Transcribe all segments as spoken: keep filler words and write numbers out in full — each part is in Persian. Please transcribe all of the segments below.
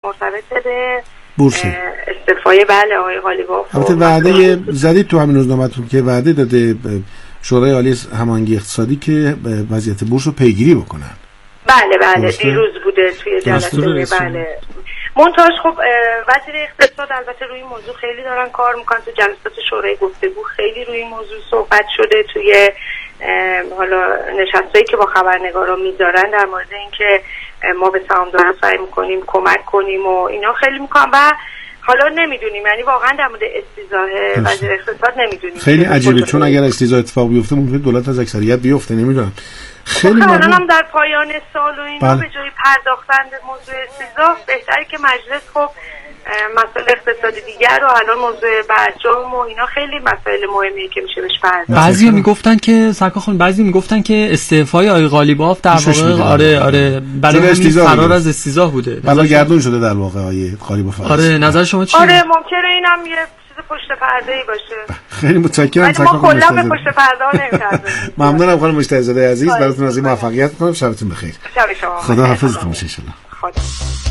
مرتبط به بورس استعفای بله آقای قالیباف. البته وعده زدید تو همین روزنامه‌تون که وعده داده شورای عالی هماهنگی اقتصادی که وضعیت بورس رو پیگیری بکنن. بله بله دیروز بوده توی جلسه. بله منتاش خب وزیر اقتصاد البته روی این موضوع خیلی دارن کار میکنن. تو جلسات شورای گفتگو خیلی روی این موضوع صحبت شده. توی حالا نشستایی که با خبرنگارا میذارن در مورد اینکه ما به سهامداران سعی میکنیم کمک کنیم و اینا خیلی میکنن و حالا نمیدونیم، یعنی واقعا در مورد استیضاح وزیر اقتصاد نمیدونیم. خیلی عجیبه چون اگر استیضاح اتفاق بیفته ممکنه دولت از اکثریت بیفته، نمیدونم. خیلی الان هم در پایان سال و اینا به جای پرداختن به موضوع استیضاح بهتره که مجلس خب مسائل اقتصادی دیگر رو الان موضوع برجام و اینا خیلی مسائل مهمیه که میشه بهش پرداخت. بعضی میگفتن که سرکار خانم بعضی میگفتن که استعفای آقای قالیباف در واقع آره آره برای همین فرار از استیضاح بوده. بلا گردون شده در واقع آقای قالیباف. آره نظر شما چیه؟ آره ممکنه اینم یه چیز پشت پرده‌ای باشه. خیلی متشکرم سرکار خانم. ما کلا به پشت پرده نمی‌پردازیم. ممنونم خانم مجتهدزاده عزیز، براتون از این موفقیت می‌کنم. شبتون بخیر. شب شما خدا حافظتون باشه ان شاءالله. خدا.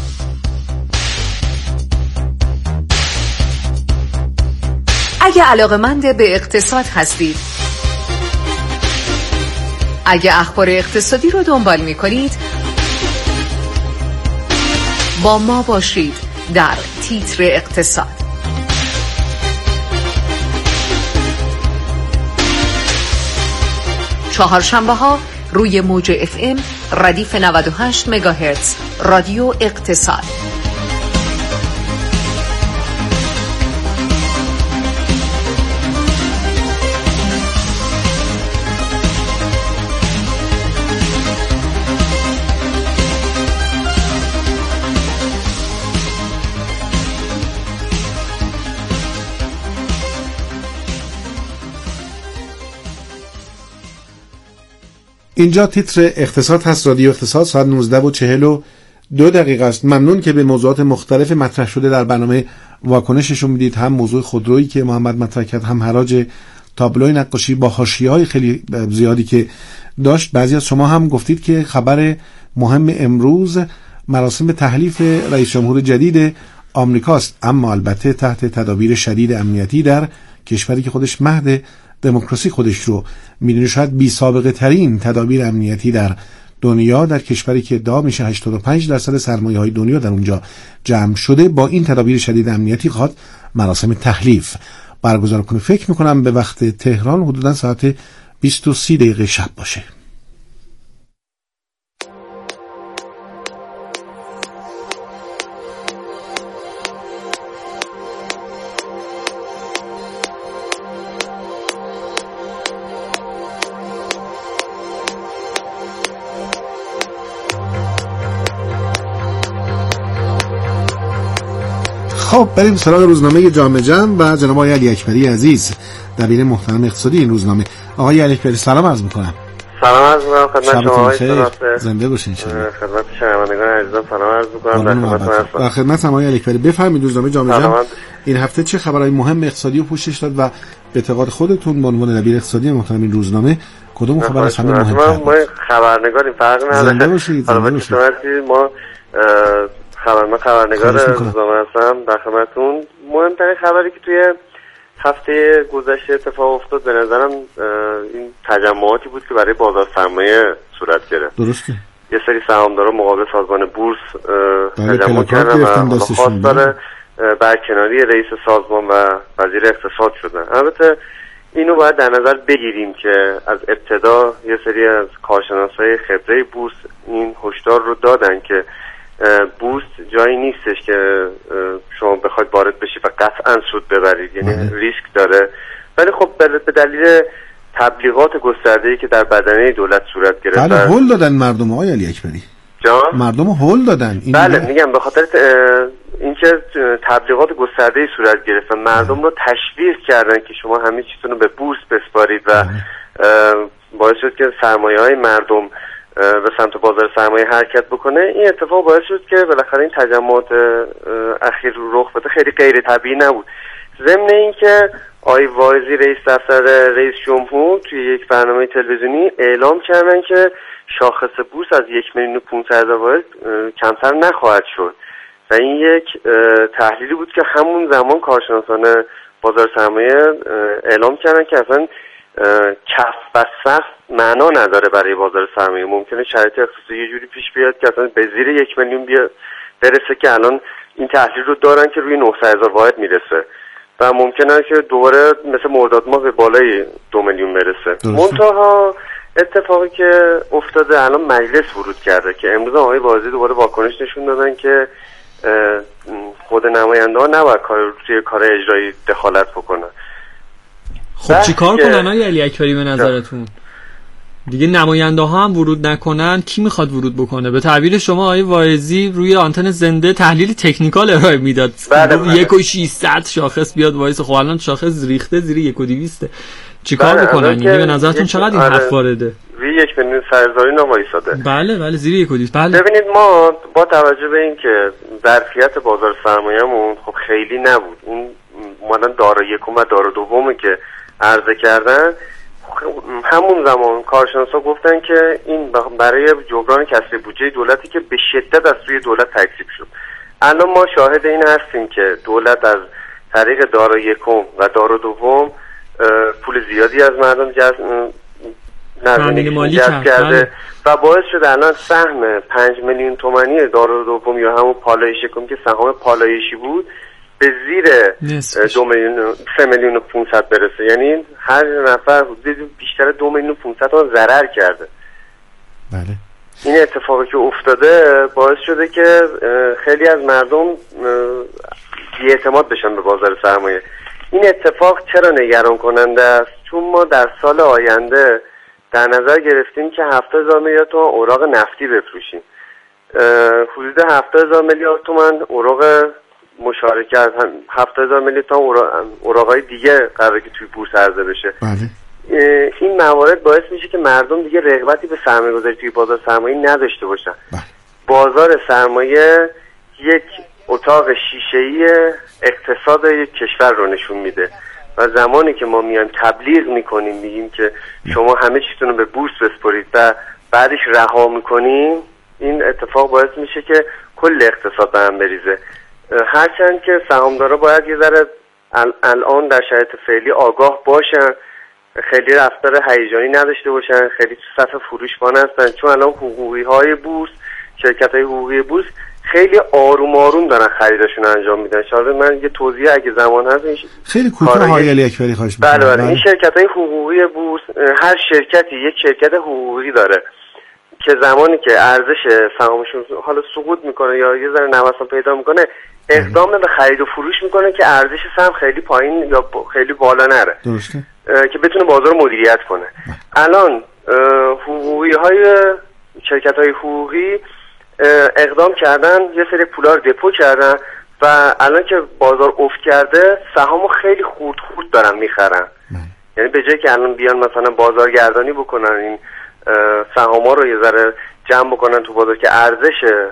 اگه علاقه‌مند به اقتصاد هستید، اگه اخبار اقتصادی رو دنبال می‌کنید، با ما باشید در تیتر اقتصاد. چهارشنبه‌ها روی موج اف ام ردیف نود و هشت مگاهرتز رادیو اقتصاد. اینجا تیتر اقتصاد هست، رادیو اقتصاد، ساعت نوزده و چهل و دو دقیقه است. ممنون که به موضوعات مختلف مطرح شده در برنامه واکنششون میدید. هم موضوع خودرویی که محمد مطرح کرد، هم حراج تابلوی نقاشی با حاشیه‌های خیلی زیادی که داشت. بعضی از شما هم گفتید که خبر مهم امروز مراسم تحلیف رئیس جمهور جدید آمریکاست، اما البته تحت تدابیر شدید امنیتی در کشوری که خودش مهد دموکراسی خودش رو میدونه، شاید بی سابقه ترین تدابیر امنیتی در دنیا، در کشوری که ادعا میشه هشتاد و پنج درصد سرمایه های دنیا در اونجا جمع شده. با این تدابیر شدید امنیتی خواهد مراسم تحلیف برگزار کنه. فکر میکنم به وقت تهران حدودا ساعت بیست و سه دقیقه شب باشه. خب بریم سراغ روزنامه جامعه جمع و جناب آقای علی اکبری عزیز، دبیر محترم اقتصادی این روزنامه. آقای علی اکبری سلام عرض می‌کنم. سلام عرض می‌کنم خدمت شما آقای زنده باشین ان شاءالله. خدمت شنوندگان عزیزم سلام عرض می‌کنم. در خدمتتون هستم. در خدمت آقای علی اکبری. بفرمایید روزنامه جامعه جمع این هفته چه خبرهای مهم اقتصادی رو پوشش داد و به اعتقاد خودتون به عنوان دبیر اقتصادی محترم این روزنامه کدوم خبر از همه مهم‌تر؟ ما خبرنگاریم، فرق نداره. زنده باشید. زنده باشید. ما خبر ما خبرنگار روزنامه هستم. در خدمتتون مهمترین خبری که توی هفته گذشته اتفاق افتاد به نظرم این تجمعاتی بود که برای بازار سرمایه صورت گرفت. درسته. یه سری سهامدارا مقابل سازمان بورس تجمع کردن و خواستار برکناری رئیس سازمان و وزیر اقتصاد شدن. البته اینو باید در نظر بگیریم که از ابتدا یه سری از کارشناسای خبره بورس این هشدار رو دادن که بورس جایی نیستش که شما بخواید وارد بشید و قطعا سود ببرید، یعنی ریسک داره. ولی خب به دلیل تبلیغات گسترده‌ای که در بدنه دولت صورت گرفت، بله هول دادن مردم آقای علی اکبری. جان مردم هول دادن. این بله میگم به خاطر اینکه تبلیغات گسترده‌ای صورت گرفت و مردم رو تشویق کردن که شما همه چیزتون رو به بورس بسپارید و باعث شد که سرمایه‌های مردم به سمت بازار سرمایه حرکت بکنه. این اتفاق باعث شد که بالاخره این تجمعات اخیر رخ بده خیلی غیر طبیعی نبود. ضمن اینکه آقای واعظی رئیس دفتر رئیس جمهور توی یک برنامه تلویزیونی اعلام کردن که شاخص بورس از یک میلیون و پانصد واحد کمتر نخواهد شد و این یک تحلیلی بود که همون زمان کارشناسان بازار سرمایه اعلام کردن که اصلا کف و سقف معنا نداره برای بازار سرمایه. ممکنه شرایط اقتصادی یه جوری پیش بیاد که اصلا به زیر یک میلیون بیاد برسه که الان این تحلیل رو دارن که روی نهصد هزار واحد میرسه و ممکنه که دوباره مثل مرداد ماه به بالای دو میلیون برسه. منتها اتفاقی که افتاده الان مجلس ورود کرده که امروز آقای بازی دوباره واکنش نشون دادن که خود نماینده ها نباید کار توی کار اجرایی دخالت بکنن. خب چی کار کنن های علی اکبری به نظرتون؟ دیگه نماینده ها هم ورود نکنن کی میخواد ورود بکنه؟ به تعبیر شما آقای واعظی روی آنتن زنده تحلیل تکنیکال ارائه میداد. یک و ششصد شاخص بیاد وایس. خب الان شاخص ریخته زیر یک و دویست. چیکار بکنن؟ یعنی به نظرتون چقدر این حرف وارده؟ روی یک میلیون سرزاری نوایساده. بله بله زیر یک و دویست. بله. ببینید ما با توجه به این که ظرفیت بازار سرمایه‌مون خب خیلی نبود. اون مانند دارا یکم و دارا دومی که عرضه کردن، همون زمان کارشناسا گفتن که این برای جبران کسری بودجه دولتی که به شدت از سوی دولت تکذیب شد. الان ما شاهد این هستیم که دولت از طریق دارا یکم و دارا دوم پول زیادی از مردم جذب جذب کرده و باعث شده الان سهم پنج میلیون تومانی دارا دوم یا همون پالایش یکم که سهام پالایشی بود به زیر دو میلیون سه میلیون و پونصد برسه. یعنی هر نفر بیشتر دو میلیون و پونصد تا ضرر کرده. بله. این اتفاقی که افتاده باعث شده که خیلی از مردم بی‌اعتماد بشن به بازار سرمایه. این اتفاق چرا نگران کننده است؟ چون ما در سال آینده در نظر گرفتیم که هفتاد هزار میلیارد تومان اوراق نفتی بفروشیم. حدود هفتاد هزار میلیارد تومان اوراق مشارکت، هفتاد هزار میلیارد تومان اوراقای دیگه قراره که توی بورس عرضه بشه. بله. این موارد باعث میشه که مردم دیگه رغبتی به سرمایه گذاری توی بازار سرمایه نداشته باشن. بله. بازار سرمایه یک اتاق شیشه‌ای اقتصاد یک کشور رو نشون میده و زمانی که ما میایم تبلیغ میکنیم میگیم که شما همه چیتون رو به بورس بسپرید و بعدش رها میکنیم، این اتفاق باعث میشه که کل اقتصاد به هم بریزه. هرچند که سهامدارا باید یه ذره الان در شرایط فعلی آگاه باشن، خیلی رفتار هیجانی نداشته باشن، خیلی تو صف فروش بان هستن، چون الان حقوقی های بورس، شرکت های حقوقی بورس خیلی آروم آروم دارن خریداشون انجام میدن. شاید من یه توضیح اگه زمان هست خیلی کوتاه های علی اکبری خواهش می‌کنم. بله بله. این شرکت های حقوقی بورس، هر شرکتی یک شرکت حقوقی داره که زمانی که ارزش سهامشون حالا سقوط میکنه یا یه ذره نوسان پیدا میکنه، اقدام به خرید و فروش میکنه که ارزش سهم خیلی پایین یا خیلی بالا نره. درسته. که بتونه بازار رو مدیریت کنه. الان حقوقی های شرکت های حقوقی اقدام کردن، یه سری پولا رو دپو کردن و الان که بازار افت کرده سهامو خیلی خورد خورد دارن میخرن. یعنی به جای که الان بیان مثلا بازارگردانی بکنن، این سهاما رو یه ذره جمع بکنن تو بازار که ارزش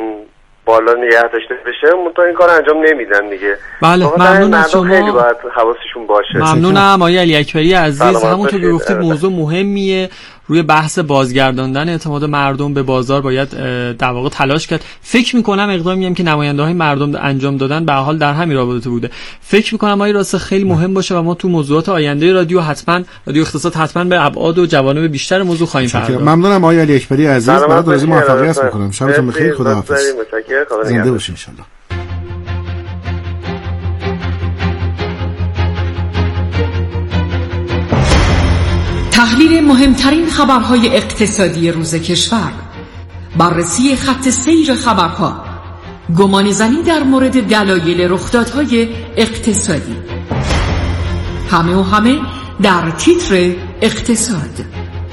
بالا نگه داشته بشه، منتها این کار انجام نمیدن دیگه. بله ممنون از شما. خیلی باید حواسشون باشه. ممنونم آقای علی اکبری عزیز. همونطور که گفتید موضوع مهمیه. روی بحث بازگرداندن اعتماد مردم به بازار باید در واقع تلاش کرد. فکر میکنم اقدامی هم که نماینده‌های مردم انجام دادن به هر حال در همین رابطه بوده. فکر میکنم آقای راست خیلی مهم باشه و ما تو موضوعات آینده رادیو حتما رادیو اقتصاد حتما به ابعاد و جوانب بیشتر موضوع خواهیم پرداخت. ممنونم آقای علی اکبری عزیز. برات آرزوی موفقیت میکنم. شبتون بخیر. خداحافظ. زنده باشین ان شاء الله. تحلیل مهمترین خبرهای اقتصادی روز کشور، بررسی خط سیر خبرها، گمانه‌زنی در مورد دلایل رخدادهای اقتصادی، همه و همه در تیتر اقتصاد.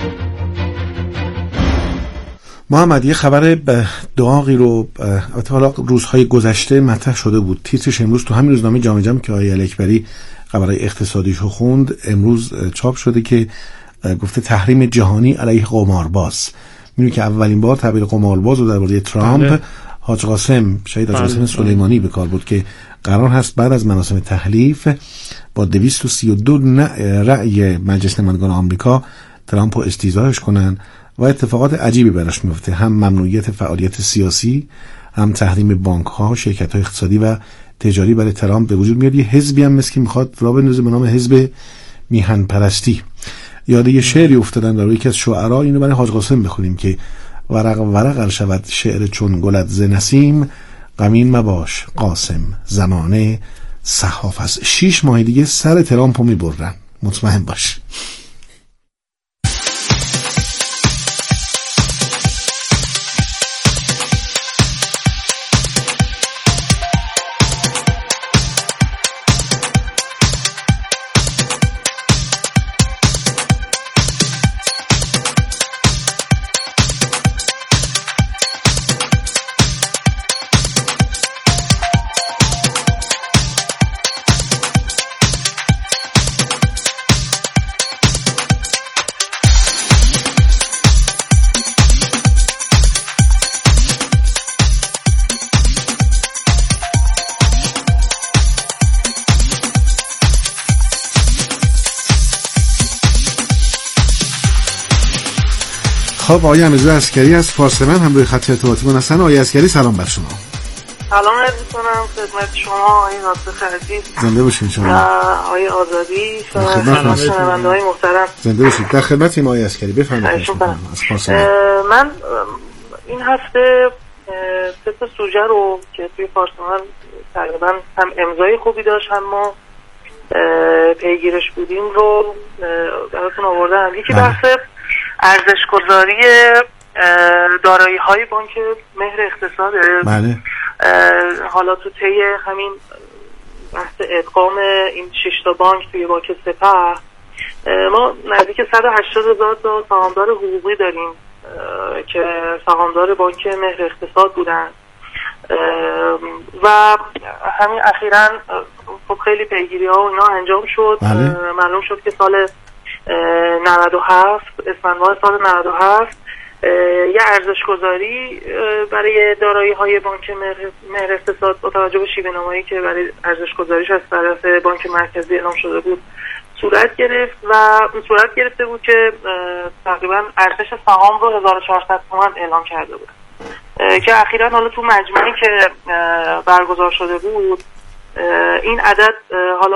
محمد یه خبر داغی رو حالا روزهای گذشته مطرح شده بود، تیترش امروز تو همین روزنامه جامعه جمع که آقای علی اکبری خبرهای اقتصادیشو خوند امروز چاپ شده که گفته تحریم جهانی علیه قمارباز. می‌دونی که اولین بار تعبیر قمارباز رو درباره ترامپ بله. حاج قاسم شهید حاج قاسم سلیمانی به کار بود که قرار هست بعد از مراسم تحلیف با دویست و سی و دو رأی مجلس نمایندگان آمریکا ترامپ رو استیضاحش کنن و اتفاقات عجیبی براش میفته، هم ممنوعیت فعالیت سیاسی، هم تحریم بانک ها، شرکت های اقتصادی و تجاری برای ترامپ به وجود میاد. یه حزبی هم مثل که میخواد راه بندازه به نام حزب میهن پرستی. یاد یه شعری افتادن در یکی از شعرا، اینو برای حاج قاسم بخونیم که ورق ورق شود شعر چون گلت ز نسیم، غمین مباش قاسم زمانه صحاف است. شیش ماه دیگه سر ترامپو میبرن، مطمئن باش. خب آقای امیرزا عسکری از پارسمن هم روی خط ارتباطیمون هستن. آقای عسکری سلام بر شما. سلام عرض می‌کنم خدمت شما آقای ناصر عزیز. زنده باشین شما. آقای آزادی و شنونده‌های محترم. زنده باشید. در خدمتیم آقای عسکری، بفرمایید. از پارسمن. من این هفته سه تا سوژه رو که توی پارسمن تقریبا هم امضای خوبی داشت هم ما پیگیرش بودیم رو براتون آوردم. یکی بحث ارزش‌گذاری دارایی‌های بانک مهر اقتصاد. بله. حالا تو طی همین بحث ادغام این شش تا بانک توی بانک سپه ما نزدیک صد و هشتاد هزار تا سهامدار حقوقی داریم که سهامدار بانک مهر اقتصاد بودن و همین اخیراً خب خیلی پیگیری‌ها و اینا انجام شد. بله. معلوم شد که سال نود و هفت اسفند سال نود و هفت یه ارزش‌گذاری برای دارایی‌های بانک مهر اقتصاد با توجه به شیوه‌نمایی که برای ارزش‌گذاریش از طرف بانک مرکزی اعلام شده بود صورت گرفت و صورت گرفته بود که تقریبا ارزش سهام رو هزار و چهارصد تومان اعلام کرده بود که اخیراً حالا تو مجمعی که برگزار شده بود این عدد حالا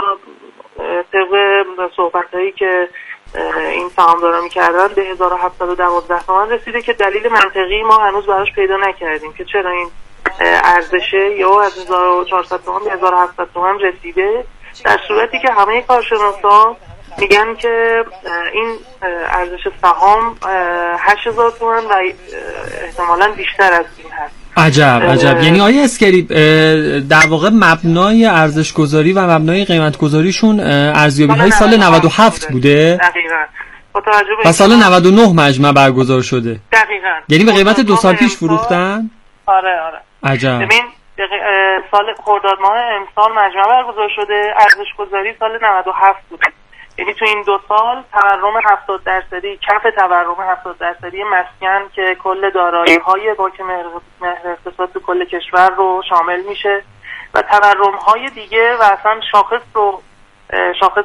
طبق صحبت‌هایی که این سهامدارا می‌کردن به هزار و هفتصد و دوازده تومان رسیده که دلیل منطقی ما هنوز براش پیدا نکردیم که چرا این ارزشه یا از هزار و چهارصد تومان به هزار و هفتصد تومان رسیده، در صورتی که همه کارشناسا میگن که این ارزش سهام هشت هزار تومان و احتمالاً بیشتر از این هست. عجب عجب. یعنی آیه اسکری در واقع مبنای ارزش گذاری و مبنای قیمت گذاریشون ارزیابی های سال نود و هفت بوده. دقیقاً. و سال نود و نه مجمع برگزار شده. دقیقاً. یعنی به قیمت دو سال پیش فروختن؟ آره آره. عجب. ببین سال خرداد ماه امسال مجمع برگزار شده، ارزش گذاری سال نود و هفت بوده. یعنی تو این دو سال تورم هفتاد درصدی، کف تورم هفتاد درصدی مسکن که کل دارایی‌های بانک مهر اقتصاد تو کل کشور رو شامل میشه و تورم‌های دیگه و اصلا شاخص رو شاخص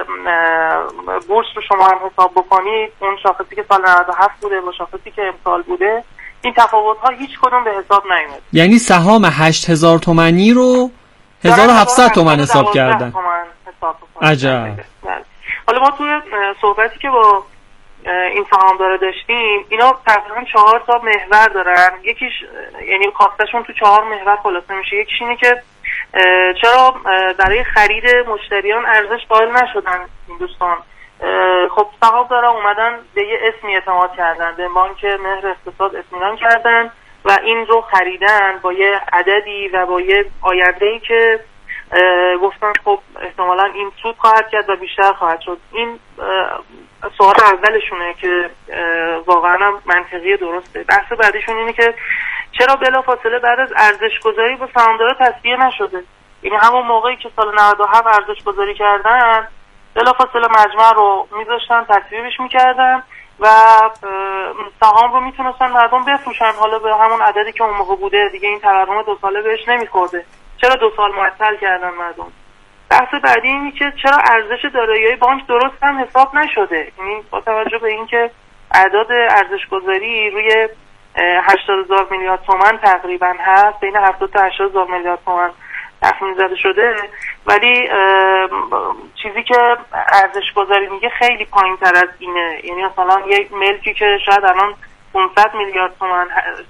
بورس رو شما هم حساب بکنید، اون شاخصی که سال نود و هفت بوده و شاخصی که امسال بوده، این تفاوت‌ها هیچ کدوم به حساب نیومد. یعنی سهام هشت هزار تومانی رو هزار و هفتصد تومان حساب کردن. عجب. حالا ما توی صحبتی که با این سهامدارا داشتیم، اینا تقریبا چهار تا محور دارن. یکیش یعنی کاستشون تو چهار محور خلاصه میشه. یکیش اینه که چرا برای خرید مشتریان ارزش قائل نشدن این دوستان. خب سهامدارا اومدن به یه اسمی اعتماد کردن، به بانک مهر اقتصاد اطمینان کردن و این رو خریدن با یه عددی و با یه آینده‌ای که گفتن خب احتمالاً این سود خواهد کرد و بیشتر خواهد شد. این سوال اولشونه که واقعا هم منطقی درسته. بحث بعدیشون اینه که چرا بلافاصله بعد از ارزش گذاری با سهامدارا تصفیه نشده. یعنی همون موقعی که سال نود و هفت ارزش گذاری کردن بلافاصله مجمع رو میذاشتن تصویبش میکردن و سهام رو میتونستن مردم بفروشن، حالا به همون عددی که اون موقع بوده، دیگه این تورم دو ساله بهش نمیخورده. چرا دو سال معطل کردن مردم؟ بحث بعدی اینه که چرا ارزش دارایی‌های بانک درست هم حساب نشده. یعنی با توجه به اینکه اعداد ارزش گذاری روی هشتاد هزار میلیارد تومان تقریبا هست، بین هفتاد تا هشتاد هزار میلیارد تومان تخمین زده شده، ولی چیزی که ارزش گذاری میگه خیلی پایین تر از اینه. یعنی مثلا یک ملکی که شاید الان پانصد میلیارد تومان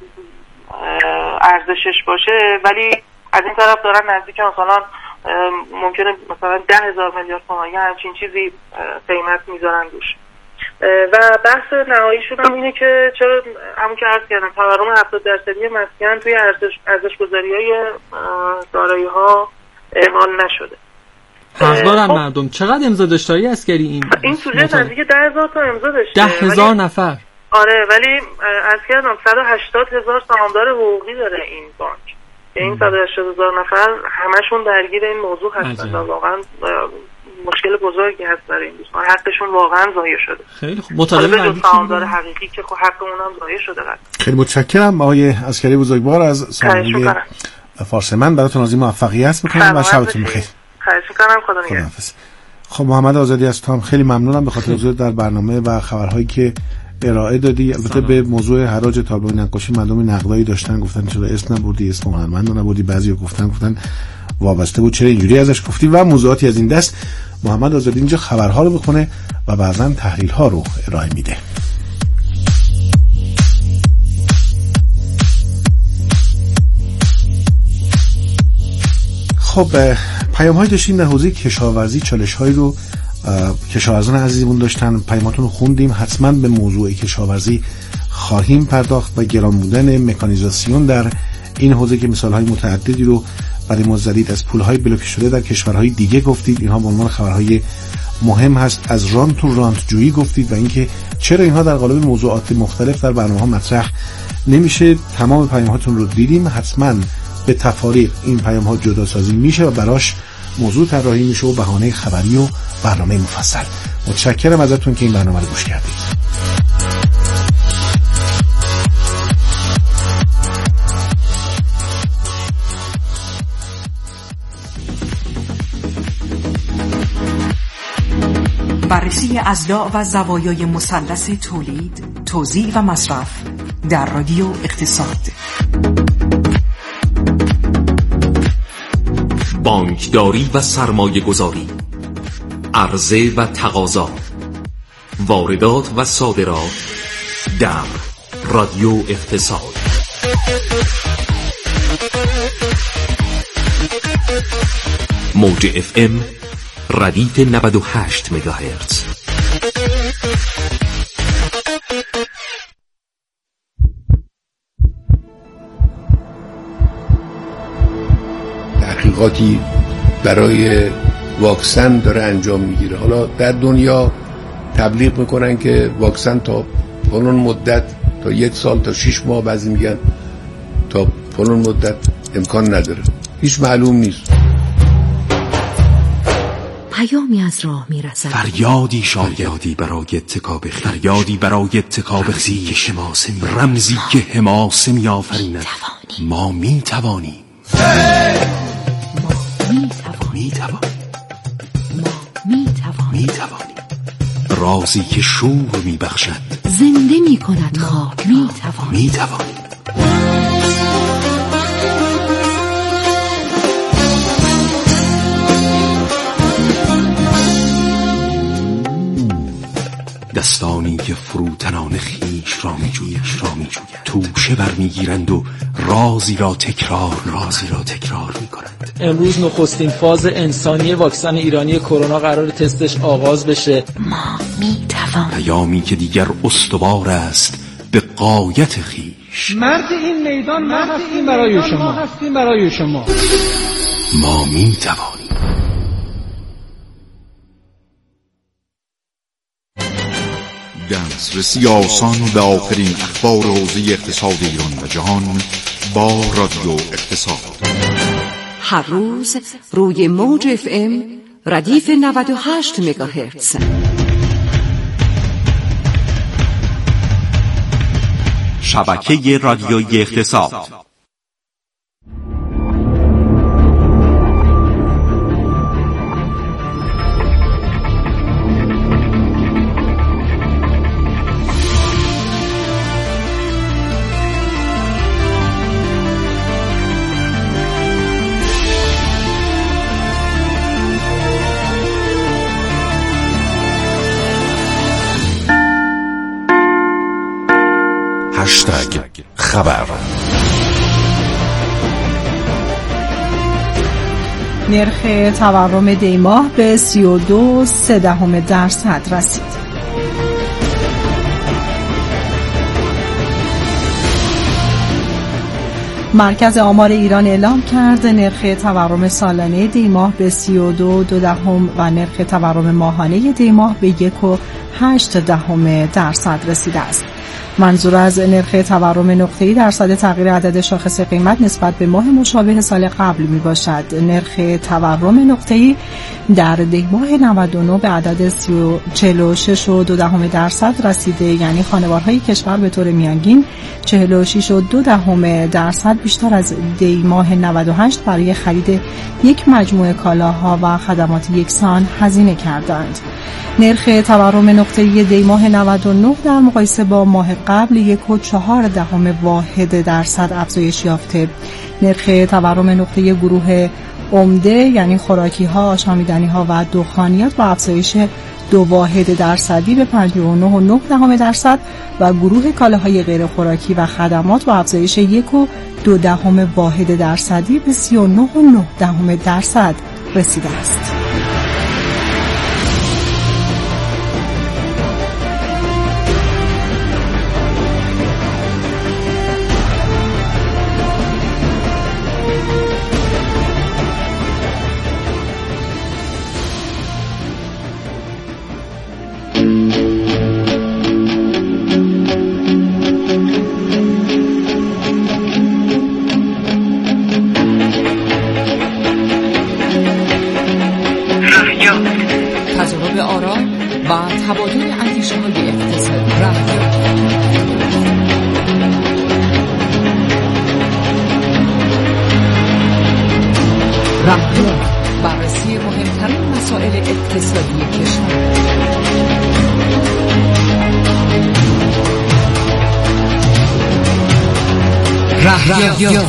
ارزشش باشه، ولی از این طرف دارن نزدیک مثلا ممکنه مثلا ده هزار میلیارد تومان یا همچین چیزی قیمت میذارن روش. و بحث نهاییشون هم اینه که چرا همون که عرض کردم تورم هفتاد درصدی مسکن توی ارزش ارزش گذاری‌های دارایی‌ها اعمال نشده. حقدارن مردم. چقدر امضا داشت آقای عسگری این این سوژه نزدیک ده هزار تا امضا داشته. ده هزار نفر. آره، ولی از کردم صد و هشتاد هزار سهامدار حقوقی داره این بانک. این صد و هشتاد هزار نفر همشون درگیر این موضوع هستن و واقعا مشکل بزرگی هست برای این دوستان. حقشون واقعا ضایع شده. خیلی خوب. مطالبه سهامدار حقیقی که خب حق اونم ضایع شده. خیلی متشکرم آقای عسگری بزرگوار از سازمان فارسمن. براتون آرزوی موفقیت می‌کنم و شبتون بخیر. خواهش می‌کنم. خدا نگهدار. خب محمد آزادی از تو هم خیلی ممنونم به خاطر حضور در برنامه و خبرهایی که ارائه دادی. البته به موضوع حراج طالبان نقاشی مردم نقدایی داشتن، گفتن چرا اسم نبردی، اسم هنرمند نبردی، بعضیا گفتن گفتن وابسته بود چرا اینجوری ازش گفتی و موضوعاتی از این دست. محمد آزادی اینجا خبرها رو بخونه و بعضا تحلیل‌ها رو ارائه میده. خب پیام‌هایی داشتیم در حوزه کشاورزی، چالش‌هایی رو کشاورزان عزیزمون داشتن، پیاماتون رو خوندیم. حتما به موضوع کشاورزی خواهیم پرداخت و گران بودن مکانیزاسیون در این حوزه که مثال‌های متعددی رو برای ما زدید. از پول‌های بلوکه شده در کشورهای دیگه گفتید، اینها به عنوان خبرهای مهم هست. از رانت و رانت جویی گفتید و اینکه چرا اینها در قالب موضوعات مختلف در برنامه‌ها مطرح نمیشه. تمام پیام‌هاتون رو دیدیم. حتما به تفاریق این پیام‌ها جدا سازی میشه و براش موضوع طراحی میشه و بهانه خبری و برنامه مفصل. متشکرم ازتون که این برنامه رو گوش کردید. بررسی اضلاع و زوایای مثلث تولید، توزیع و مصرف در رادیو اقتصاد. بانکداری و سرمایه گذاری، عرضه و تقاضا، واردات و صادرات در رادیو اقتصاد. موج اف ام ردیف نود و هشت مگاهرتز. تحقیقاتی برای واکسن داره انجام میگیره. حالا در دنیا تبلیغ میکنن که واکسن تا فلان مدت، تا یک سال، تا شش ماه، بعضی میگن تا فلان مدت امکان نداره، هیچ معلوم نیست. پیامی از راه میرسد، فریادی شاگردی برای اتکاب خیش، فریادی برای اتکاب خیش که شماسه می رمزی که حماسه می آفریند. ما می توانیم، می توانیم، می توانیم، می توانیم. رازی که شور می بخشد، زنده می کند خاک. می توانیم، می توانیم. دستانی که فروتنان خیش را می جویش را می جوید، توشه بر می گیرند و رازی را تکرار رازی را تکرار می کنند. امروز نخستین فاز انسانی واکسن ایرانی کرونا قرار تستش آغاز بشه. ما می توانیم. پیامی که دیگر استوار است به غایت خیش. مرد این میدان ما هستیم برای شما، هستیم برای شما. ما می توانیم. دسترسی آسان به آخرین اخبار حوزه اقتصاد ایران و جهان با رادیو اقتصاد. هر روز روی موج اف ام ردیف نود و هشت مگاهرتز. شبکه رادیویی اقتصاد. خبر. نرخ تورم دی ماه به سی و دو سه دهم درصد رسید. مرکز آمار ایران اعلام کرد نرخ تورم سالانه دی ماه به سی و دو دو دهم و نرخ تورم ماهانه دی ماه به یک و هشت دهم درصد رسیده است. منظور از نرخ تورم نقطه‌ای درصد تغییر عدد شاخص قیمت نسبت به ماه مشابه سال قبل می باشد. نرخ تورم نقطه‌ای در دی ماه نود و نه به عدد چهل و شش و دو دهم درصد رسیده، یعنی خانوارهای کشور به طور میانگین چهل و شش و دو دهم درصد بیشتر از دی ماه نود و هشت برای خرید یک مجموعه کالاها و خدمات یکسان هزینه کردند. نرخ تورم نقطه‌ای دی ماه نود و نه در مقایسه با ماه قبل یک و چهار دهم واحد درصد افزایش یافته. نرخ تورم نقطه‌ای گروه عمده یعنی خوراکی‌ها، آشامیدنی‌ها و دخانیات با افزایش دو واحد درصدی به پنجاه و نه و نه دهم درصد و گروه کالاهای غیر خوراکی و خدمات با افزایش یک و دو دهم واحد درصدی به سی و نه و نه دهم درصد رسیده است. تضارب آرا و تبادل اندیشه‌های اقتصادی رهبر بررسی مهمترین مسائل اقتصادی کشور. رهبر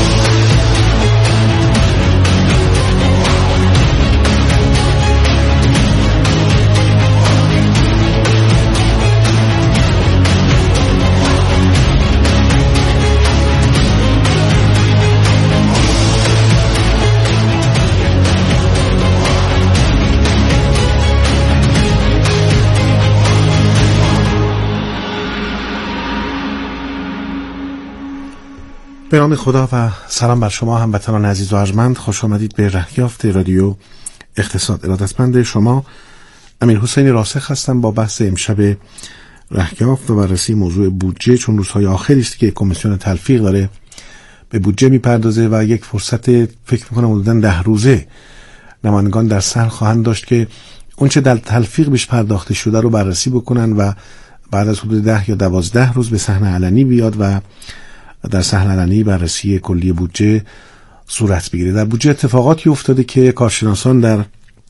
به نام خدا و سلام بر شما هموطنان عزیز و ارجمند. خوش آمدید به رهیافت رادیو اقتصاد. ارادتمند شما امیر حسین راسخ هستم با بحث امشب رهیافت و بررسی موضوع بودجه، چون روزهای آخری است که کمیسیون تلفیق داره به بودجه میپردازه و یک فرصت فکر میکنم حدوداً ده روزه نمایندگان در صحن خواهند داشت که اونچه در تلفیق بهش پرداخته شده رو بررسی بکنن و بعد از حدود ده یا دوازده روز به صحنه علنی بیاد و در صحنه علنی بررسی کلی بودجه صورت بگیره. در بودجه اتفاقاتی افتاده که کارشناسان در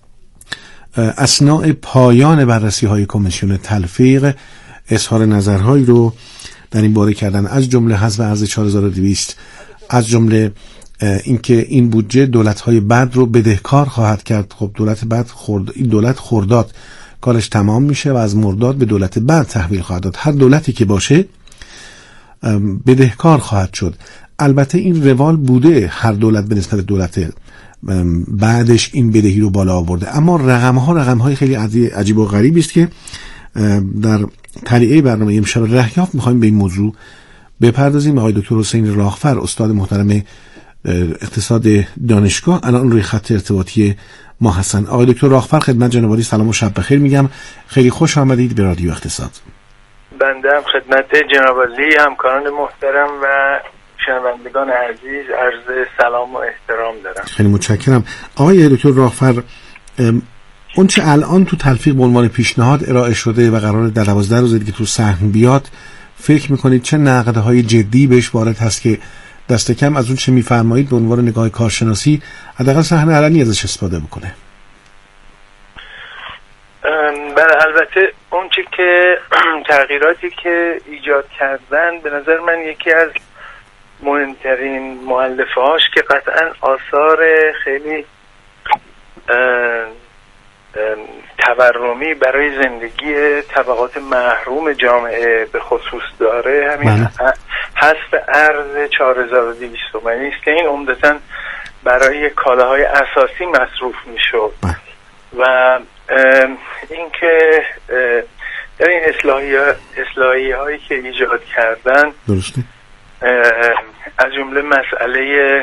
اثناء پایان بررسی های کمیسیون تلفیق اظهار نظرهایی رو در این باره کردن، از جمله حذف ارز چهار هزار و دویست، از جمله اینکه این بودجه دولت‌های بعد رو بدهکار خواهد کرد. خب دولت بعد خورد این دولت خرداد کارش تمام میشه و از مرداد به دولت بعد تحویل خواهد داد. هر دولتی که باشه بدهکار خواهد شد. البته این روال بوده، هر دولت به نسبت دولت بعدش این بدهی رو بالا آورده، اما رقم ها رقم های خیلی عجیب و غریبی است که در تلیعه برنامه امشب رهیافت میخوایم به این موضوع بپردازیم. آقای دکتر حسین راغفر، استاد محترم اقتصاد دانشگاه، الان روی خط ارتباطی ما هستن. آقای دکتر راغفر، خدمت جناب عالی سلام و شب بخیر میگم. خیلی خوش آمدید به رادیو اقتصاد. بنده هم خدمت جناب عالی، همکاران محترم و شنوندگان عزیز عرض سلام و احترام دارم. خیلی متشکرم. آقای دکتر راغفر، اون چه الان تو تلفیق به عنوان پیشنهاد ارائه شده و قرار در دوازده روز دیگه تو صحن بیاد، فکر میکنید چه نقدهای جدی بهش وارد هست که دست کم از اون چه میفرمایید به عنوان نگاه کارشناسی حداقل صحنه علنی ازش استفاده بکنه؟ بله، البته اون چی که تغییراتی که ایجاد کردن به نظر من یکی از مهمترین مؤلفه هاش که قطعا آثار خیلی تورمی برای زندگی طبقات محروم جامعه به خصوص داره، همین حذف ارز چهار هزار و دویست تومانی است که این عمدتاً برای کالاهای اساسی مصروف میشد و اینکه در این اصلاحی اصلاحی هایی که ایجاد کردن درسته از جمله مسئله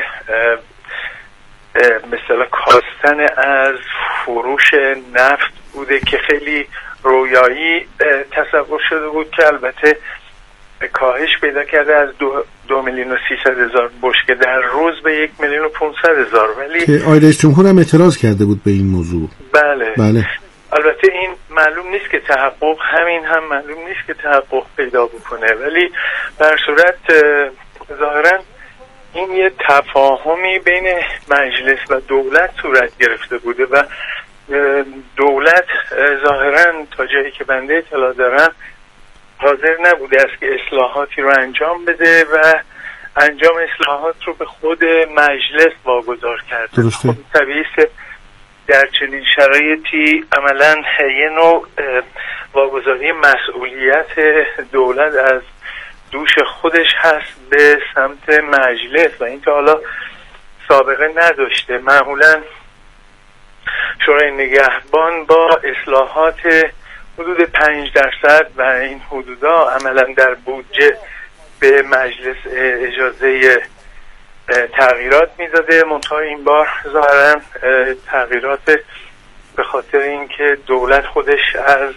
مثلا کاستن از فروش نفت بوده که خیلی رویایی تصور شده بود که البته کاهش پیدا کرده از دو, دو میلیون و سیصد هزار بشکه در روز به یک میلیون و پونصد هزار، ولی که آقای رئیس جمهور هم اعتراض کرده بود به این موضوع. بله بله البته این معلوم نیست که تحقق، همین هم معلوم نیست که تحقق پیدا بکنه، ولی در صورت ظاهرا این یه تفاهمی بین مجلس و دولت صورت گرفته بوده و دولت ظاهرا تا جایی که بنده اطلاع دارم حاضر نبوده است که اصلاحاتی رو انجام بده و انجام اصلاحات رو به خود مجلس واگذار کرده. خب طبیعی است در چنین شرایطی عملا یه نوع واگذاری مسئولیت دولت از دوش خودش هست به سمت مجلس و این که حالا سابقه نداشته. معمولا شورای نگهبان با اصلاحات حدود پنج درصد و این حدودا عملا در بودجه به مجلس اجازه تغییرات میداده، منتها این بار ظاهرا تغییرات به خاطر اینکه دولت خودش از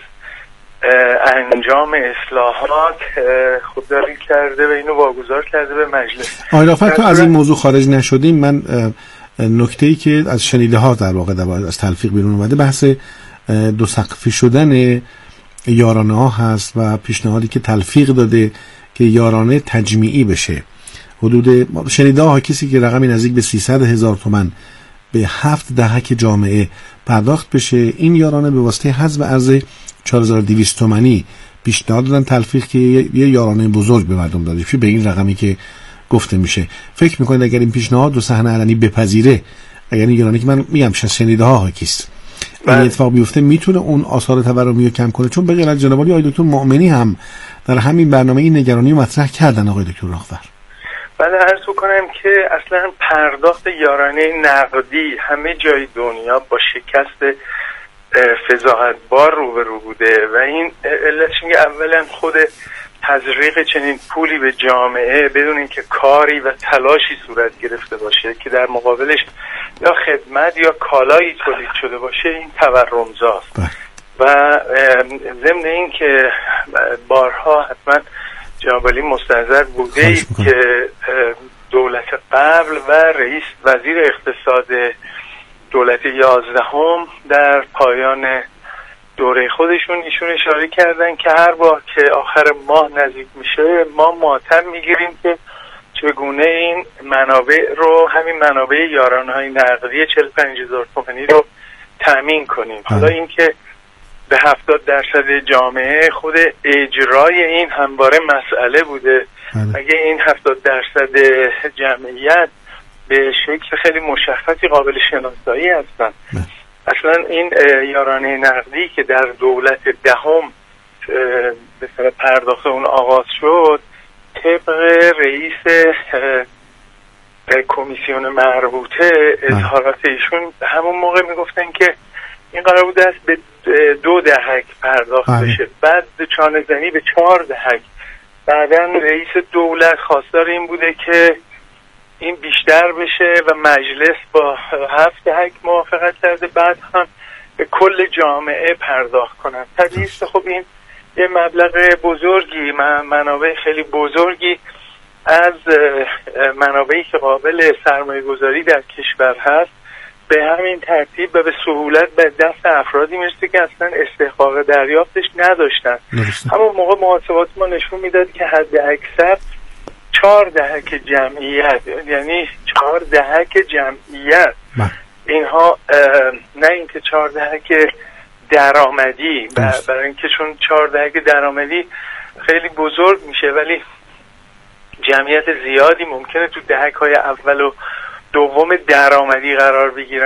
انجام اصلاحات خودداری کرده و اینو واگذار کرده به مجلس. آقای رافت تا از این موضوع خارج نشدیم، من نکته‌ای که از شنیده ها در واقع از تلفیق بیرون اومده بحث دو سقفی شدن یارانه ها هست و پیشنهادی که تلفیق داده که یارانه تجمیعی بشه. حدود شنیده ها کسی که رقمی نزدیک به سیصد هزار تومان به هفت دهک جامعه پرداخت بشه، این یارانه به واسطه حذف ارز چهار هزار و دویست تومانی پیشنهاد دادن تلفیق که یه یارانه بزرگ به مردم داده به این رقمی که گفته میشه. فکر میکنید اگر این پیشنهاد رو صحنه علنی بپذیره، اگر این یارانه که من میگم شنیده ها کیست این اتفاق بیفته، میتونه اون آثار تورمی رو کم کنه؟ چون به غیر از جناب عالی آقای دکتر مؤمنی هم در همین برنامه این نگرانی رو مطرح کردن. آقای دکتر راهور بعد عرض کنم که اصلا پرداخت یارانه نقدی همه جای دنیا با شکست فضاحتبار روبرو بوده و این علتش میگه اولا خود تزریق چنین پولی به جامعه بدون اینکه کاری و تلاشی صورت گرفته باشه که در مقابلش یا خدمت یا کالایی تولید شده باشه، این تورمزاست. و ضمن این که بارها حتما جناب عالی مستحضر بوده ای که دولت قبل و رئیس وزیر اقتصاد دولت یازدهم در پایان دوره خودشون ایشون اشاره کردن که هر بار که آخر ماه نزدیک میشه ما ماتم میگیریم که چگونه این منابع رو، همین منابع یارانه‌های نقدی چهل و پنج هزار تومانی رو تامین کنیم. حالا این که به هفتاد درصد جامعه خود اجرای این همواره مسئله بوده. اگه این هفتاد درصد جمعیت به شکل خیلی مشخصی قابل شناسایی هستن، اصلا این یارانه نقدی که در دولت دهم به طرف پرداخت اون آغاز شد، طبق رئیس کمیسیون مربوطه اظهارات ایشون همون موقع میگفتن که این قرار بوده است به دو دهک پرداخت بشه، بعد چانه زنی به چهار دهک. بعداً رئیس دولت خواستار این بوده که این بیشتر بشه و مجلس با هفت دهک موافقت کرده، بعد هم به کل جامعه پرداخت کنن. طبیعی است خب این یه مبلغ بزرگی، منابع خیلی بزرگی از منابعی که قابل سرمایه گذاری در کشور هست به همین ترتیب و به سهولت به دست افرادی میرسه که اصلا استحقاق دریافتش نداشتن. همون موقع محاسبات ما نشون میداد که حد اکثر چهار دهک جمعیت، یعنی چهار دهک جمعیت اینها، نه اینکه چهار دهک درآمدی، برای اینکه چون چهار دهک درآمدی خیلی بزرگ میشه ولی جمعیت زیادی ممکنه تو دهک های اول و دوم درآمدی قرار بگیرن.